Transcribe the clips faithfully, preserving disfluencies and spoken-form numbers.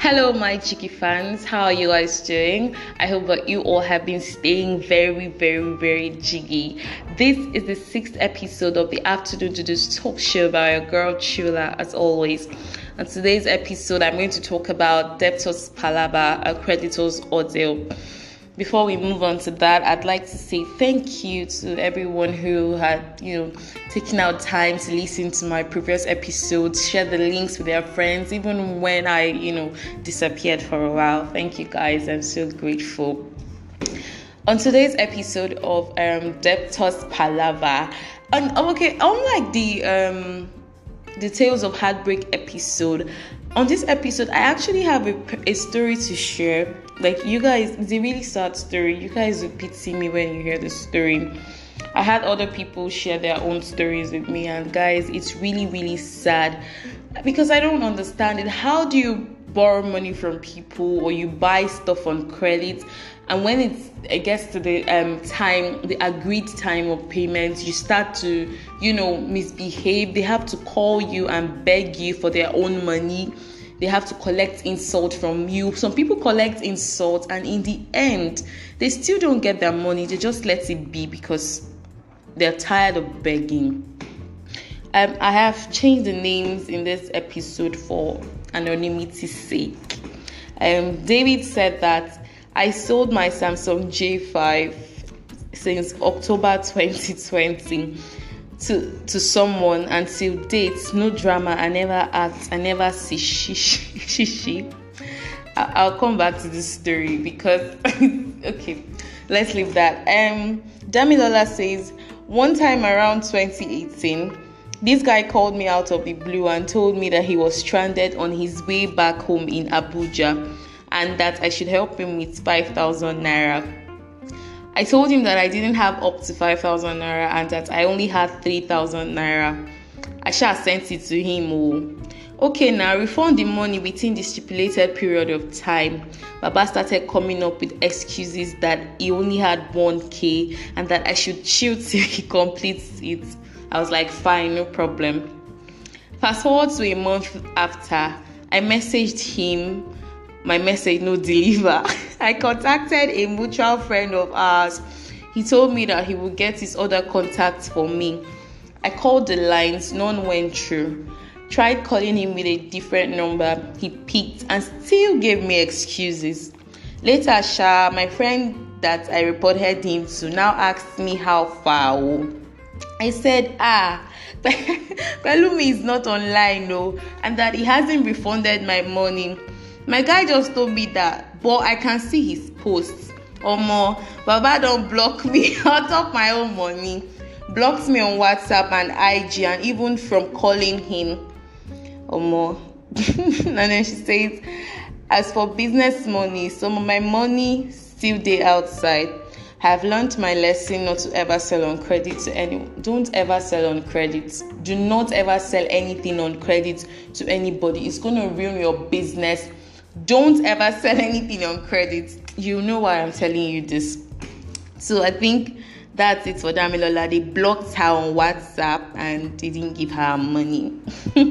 Hello, my cheeky fans. How are you guys doing? I hope that you all have been staying very, very, very jiggy. This is the sixth episode of the Afternoon to This talk show by your girl Chula, as always. On today's episode, I'm going to talk about debtors palaver, a creditor's ordeal. Before we move on to that, I'd like to say thank you to everyone who had, you know, taken out time to listen to my previous episodes, share the links with their friends, even when I, you know, disappeared for a while. Thank you guys. I'm so grateful. On today's episode of um, Debtors Palaver, and okay, unlike the um, the Tales of Heartbreak episode, on this episode, I actually have a, a story to share. Like, you guys, it's a really sad story. You guys will pity me when you hear the story. I had other people share their own stories with me, and guys, it's really, really sad because I don't understand it. How do you borrow money from people or you buy stuff on credit, and when it's, it gets to the um time, the agreed time of payment, you start to, you know, misbehave? They have to call you and beg you for their own money. They have to collect insult from you. Some people collect insult, and in the end, they still don't get their money. They just let it be because they're tired of begging. Um, I have changed the names in this episode for anonymity's sake. Um, David said that I sold my Samsung J five since October twenty twenty. To, to someone until date, no drama. I never act, I never see she, she, she. I'll come back to this story because okay, let's leave that. Um, Damilola says, one time around twenty eighteen, this guy called me out of the blue and told me that he was stranded on his way back home in Abuja and that I should help him with five thousand naira. I told him that I didn't have up to five thousand naira and that I only had three thousand naira. I shall sent it to him. Oh. Okay, now refund the money within the stipulated period of time. Baba started coming up with excuses that he only had one K and that I should chill till he completes it. I was like, fine, no problem. Fast forward to a month after, I messaged him. My message no deliver. I contacted a mutual friend of ours. He told me that he would get his other contacts for me. I called the lines, none went through. Tried calling him with a different number. He picked and still gave me excuses. Later, Sha, my friend that I reported him to, now asked me how far. I said, ah, Pelumi is not online, no, and that he hasn't refunded my money. My guy just told me that, but I can see his posts. Omo, Baba don't block me out of my own money. Blocked me on WhatsApp and I G and even from calling him. Omo. And then she says, as for business money, some of my money still there outside. I have learned my lesson not to ever sell on credit to anyone. Don't ever sell on credit. Do not ever sell anything on credit to anybody. It's going to ruin your business. Don't ever sell anything on credit. You know why I'm telling you this. So I think that's it for Damilola. They blocked her on WhatsApp and they didn't give her money.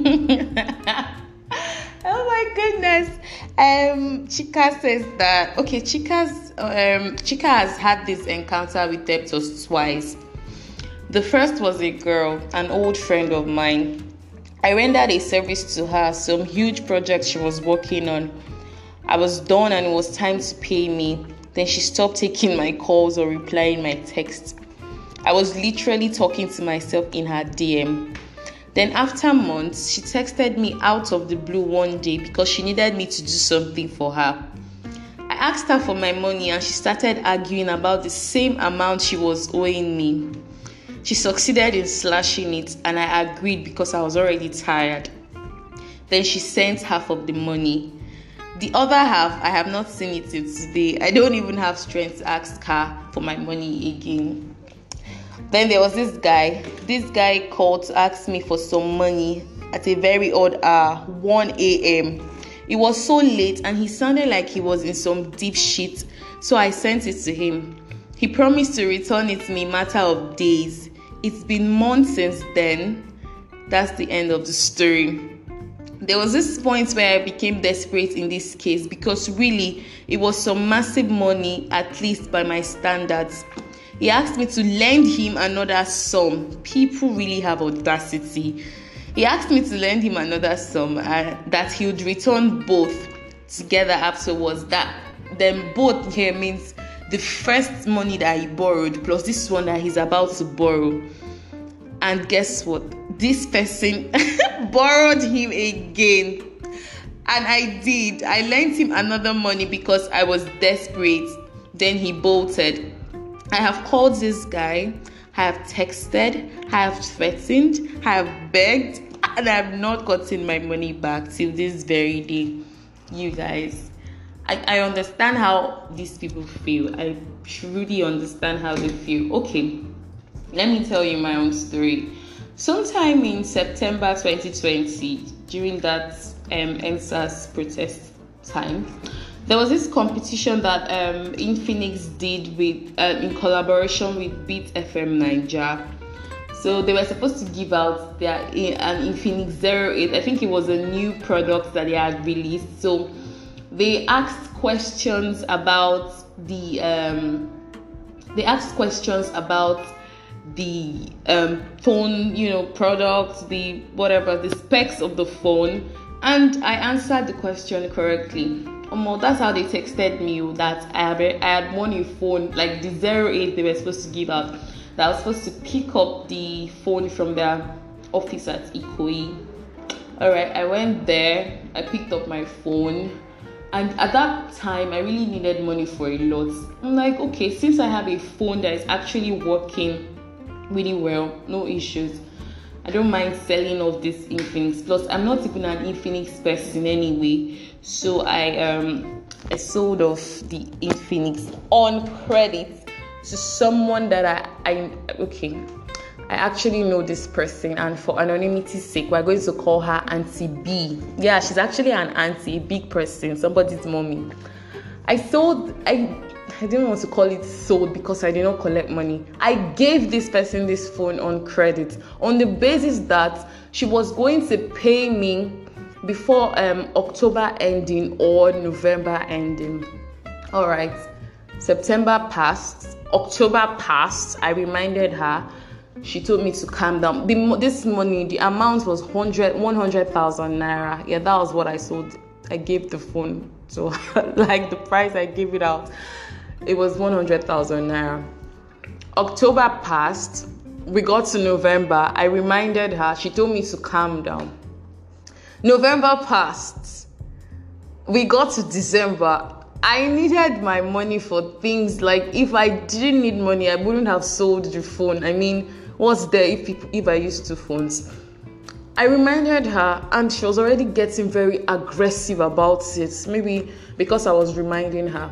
Oh my goodness. Um, Chika says that, okay, Chika's, um, Chika has had this encounter with debtors twice. The first was a girl, an old friend of mine. I rendered a service to her, some huge project she was working on. I was done and it was time to pay me. Then she stopped taking my calls or replying my texts. I was literally talking to myself in her D M. Then after months, she texted me out of the blue one day because she needed me to do something for her. I asked her for my money and she started arguing about the same amount she was owing me. She succeeded in slashing it and I agreed because I was already tired. Then she sent half of the money. The other half, I have not seen it till today. I don't even have strength to ask her for my money again. Then there was this guy. This guy called to ask me for some money at a very odd hour, one a.m. It was so late and he sounded like he was in some deep shit. So I sent it to him. He promised to return it in a matter of days. It's been months since then. That's the end of the story. there was this point where I became desperate in this case, because really it was some massive money, at least by my standards. He asked me to lend him another sum. People really have audacity. He asked me to lend him another sum and that he would return both together afterwards. That then both here means the first money that he borrowed plus this one that he's about to borrow. And guess what? This person borrowed him again. And I did. I lent him another money because I was desperate. Then he bolted. I have called this guy. I have texted. I have threatened. I have begged. And I have not gotten my money back till this very day. You guys, I, I understand how these people feel. I truly understand how they feel. Okay. Let me tell you my own story. Sometime in September twenty twenty, during that um, N S A S protest time, there was this competition that um, Infinix did with uh, in collaboration with Beat F M Nigeria. So they were supposed to give out their an Infinix zero eight. I think it was a new product that they had released. So they asked questions about the um, they asked questions about the um, phone, you know, products, the whatever, the specs of the phone, and I answered the question correctly. Um, that's how they texted me that I had, I had won a phone, like the zero eight they were supposed to give out, that I was supposed to pick up the phone from their office at Ikoyi. Alright, I went there, I picked up my phone, and at that time I really needed money for a lot. I'm like, okay, since I have a phone that is actually working really well, no issues, I don't mind selling off this Infinix. Plus, I'm not even an Infinix person anyway, so I um I sold off the Infinix on credit to someone that I I okay I actually know this person, and for anonymity's sake, we're going to call her Auntie B. Yeah, she's actually an auntie, a big person, somebody's mommy. I sold I. I didn't want to call it sold because I did not collect money. I gave this person this phone on credit on the basis that she was going to pay me before um, October ending or November ending. All right, September passed, October passed. I reminded her. She told me to calm down. The, this money, the amount was one hundred thousand naira. Yeah, that was what I sold. I gave the phone to her, like the price I gave it out. It was one hundred thousand naira. October passed. We got to November. I reminded her. She told me to calm down. November passed. We got to December. I needed my money for things like, if I didn't need money, I wouldn't have sold the phone. I mean, what's there if, if I used two phones? I reminded her, and she was already getting very aggressive about it. Maybe because I was reminding her.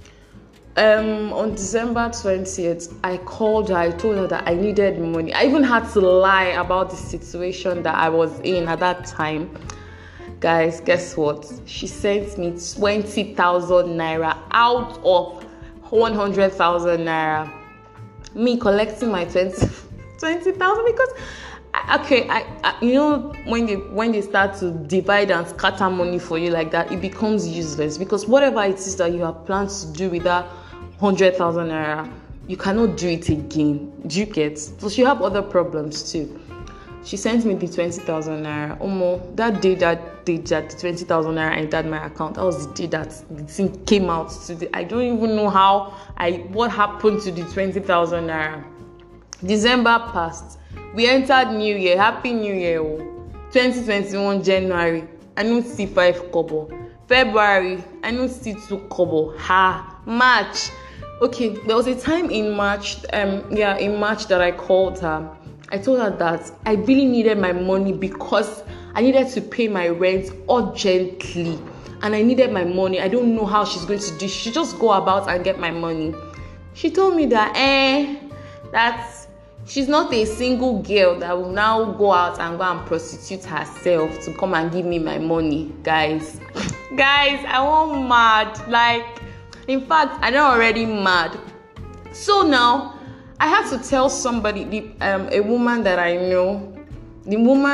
Um, on December twentieth, I called her. I told her that I needed money. I even had to lie about the situation that I was in at that time. Guys, guess what? She sent me twenty thousand naira out of one hundred thousand naira. Me collecting my twenty thousand because, okay, I, I you know, when they when they start to divide and scatter money for you like that, it becomes useless, because whatever it is that you have planned to do with that one hundred thousand naira, you cannot do it again. Do you get? So she have other problems too. She sent me the twenty thousand naira. Omo, that day that day that the twenty thousand naira entered my account, that was the day that the thing came out. Today, I don't even know how I what happened to the twenty thousand naira. December passed. We entered New Year. Happy New Year, oh. twenty twenty-one January. I don't see five kobo. February, I don't see two kobo. Ha. March. Okay, there was a time in March, um, yeah, in March that I called her. I told her that I really needed my money because I needed to pay my rent urgently, and I needed my money. I don't know how she's going to do. She just go about and get my money. She told me that, eh, that she's not a single girl that will now go out and go and prostitute herself to come and give me my money. Guys, guys, I want mad. Like, in fact, I'm already mad. So now, I have to tell somebody, the, um, a woman that I know. The woman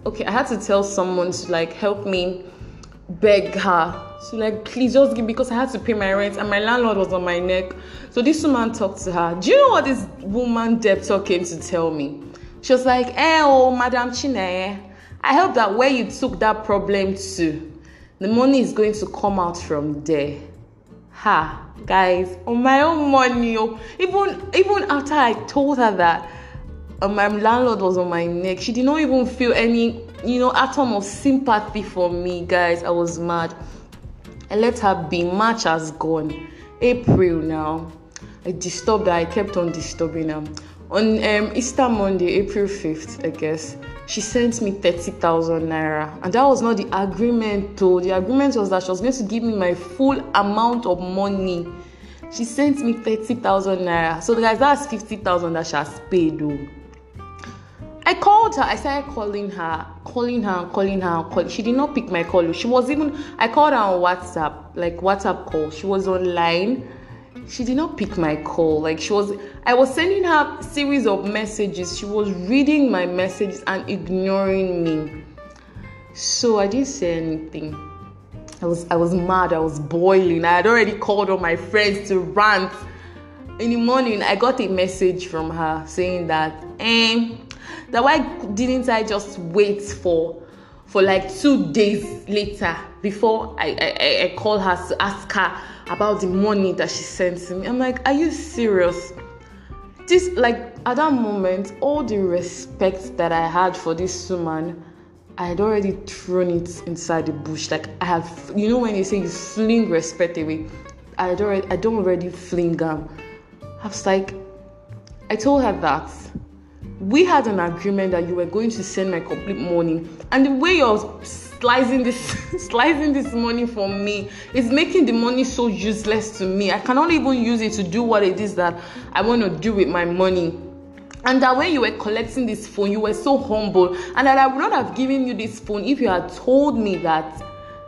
okay, I had to tell someone to like help me beg her. So like, please just give, because I had to pay my rent and my landlord was on my neck. So this woman talked to her. Do you know what this woman debtor came to tell me? She was like, eh, oh, Madam Chine, I hope that where you took that problem to, the money is going to come out from there. Ha, guys, on my own money. Oh. Even, even after I told her that uh, my landlord was on my neck, she did not even feel any, you know, atom of sympathy for me, guys. I was mad. I let her be. March has gone. April now. I disturbed her. I kept on disturbing her. On um, Easter Monday, April fifth, I guess, she sent me thirty thousand naira. And that was not the agreement, though. The agreement was that she was going to give me my full amount of money. She sent me thirty thousand naira. So, guys, that's fifty thousand that she has paid, though. I called her. I started calling her, calling her, calling her, calling. She did not pick my call. She was even, I called her on WhatsApp, like WhatsApp call. She was online. She did not pick my call. Like she was, I was sending her a series of messages. She was reading my messages and ignoring me. So I didn't say anything. I was, I was mad. I was boiling. I had already called all my friends to rant. In the morning, I got a message from her saying that, eh, that why didn't I just wait for for like two days later before I, I, I call her to ask her about the money that she sent to me. I'm like, are you serious? This, like, at that moment, all the respect that I had for this woman, I had already thrown it inside the bush. Like, I have, you know when you say you fling respect away, I had already, I don't already fling them. I was like, I told her that we had an agreement that you were going to send my complete money, and the way you're slicing this slicing this money from me is making the money so useless to me. I cannot even use it to do what it is that I want to do with my money. And that when you were collecting this phone, you were so humble, and that I would not have given you this phone if you had told me that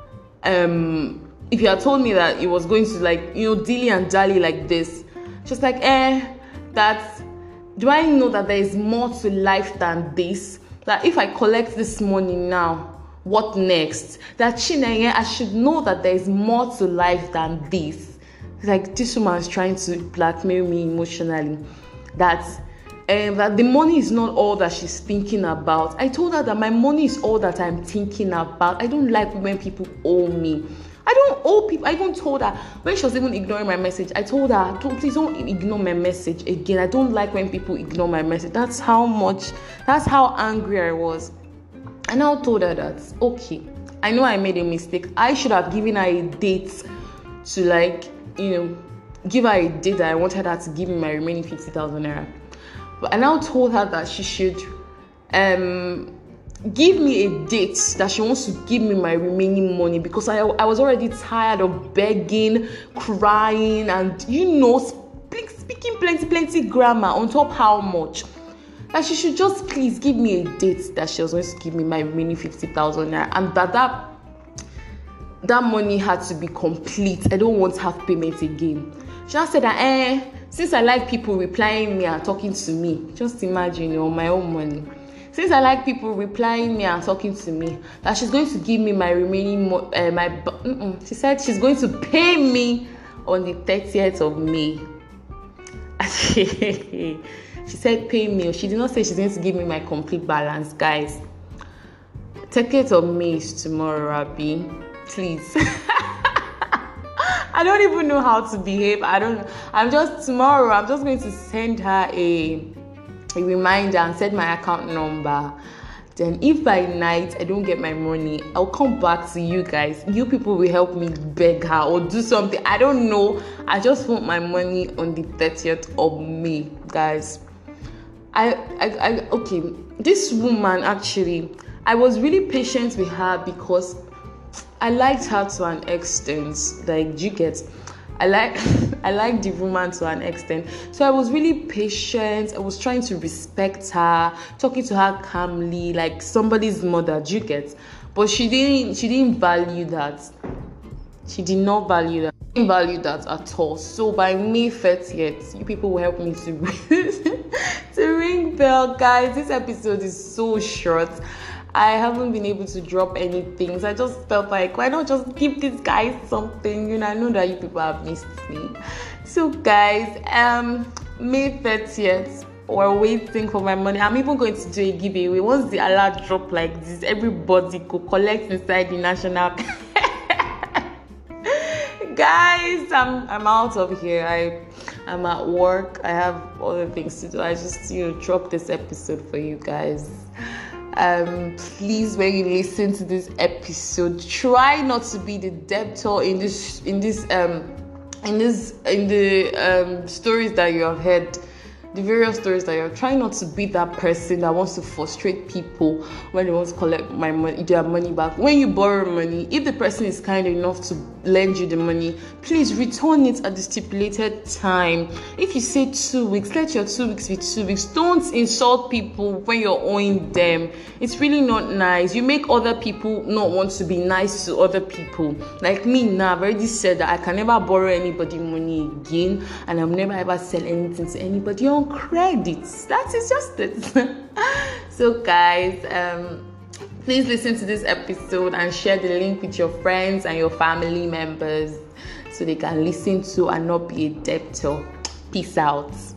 um if you had told me that it was going to, like, you know, dilly and dally like this. Just like, eh, that do I know that there is more to life than this? That if I collect this money now, what next? That Chinenye, I should know that there is more to life than this. Like, this woman is trying to blackmail me emotionally. That um, that the money is not all that she's thinking about. I told her that my money is all that I'm thinking about. I don't like when people owe me. I don't owe people. I even told her when she was even ignoring my message. I told her, please don't ignore my message again. I don't like when people ignore my message. That's how much, that's how angry I was. And I told her that, okay, I know I made a mistake. I should have given her a date to, like, you know, give her a date that I wanted her to give me my remaining fifty thousand naira. But I now told her that she should um. give me a date that she wants to give me my remaining money, because I I was already tired of begging, crying, and, you know, speak, speaking plenty, plenty grammar on top how much. That she should just please give me a date that she was going to give me my remaining fifty thousand naira, and that, that that money had to be complete. I don't want half payment again. She just said that, eh, since I like people replying me and talking to me, just imagine, you know, my own money. Since I like people replying me and talking to me, that she's going to give me my remaining, mo- uh, my, mm-mm. She said she's going to pay me on the thirtieth of May. She said pay me. She did not say she's going to give me my complete balance, guys. thirtieth of May is tomorrow, Abby. Please. I don't even know how to behave. I don't. I'm just tomorrow. I'm just going to send her a. a reminder and set my account number. Then if by night I don't get my money, I'll come back to you guys. You people will help me beg her or do something. I don't know. I just want my money on the thirtieth of May, guys. I, I, I okay. This woman, actually, I was really patient with her because I liked her to an extent. Like, you get, I like I like the woman to an extent. So I was really patient. I was trying to respect her, talking to her calmly, like somebody's mother, do you get? But she didn't she didn't value that. She did not value that. She didn't value that at all. So by May thirtieth, you people will help me to to ring bell, guys. This episode is so short. I haven't been able to drop anything. So I just felt like, why not just give these guys something? You know, I know that you people have missed me. So guys, um, May thirtieth, we're waiting for my money. I'm even going to do a giveaway. Once the alert drop like this, everybody go collect inside the national. Guys, I'm I'm out of here. I I'm at work. I have other things to do. I just, you know, drop this episode for you guys. Um, please, when you listen to this episode, try not to be the debtor in this in this um in this in the um stories that you have heard. The various stories that you're trying not to be that person that wants to frustrate people when they want to collect my money, their money back. When you borrow money, if the person is kind enough to lend you the money, please return it at the stipulated time. If you say two weeks, let your two weeks be two weeks. Don't insult people when you're owing them. It's really not nice. You make other people not want to be nice to other people. Like me now, I've already said that I can never borrow anybody money again, and I'll never ever sell anything to anybody on credits. That is just it. So guys, um please listen to this episode and share the link with your friends and your family members so they can listen to and not be a debtor. Peace out.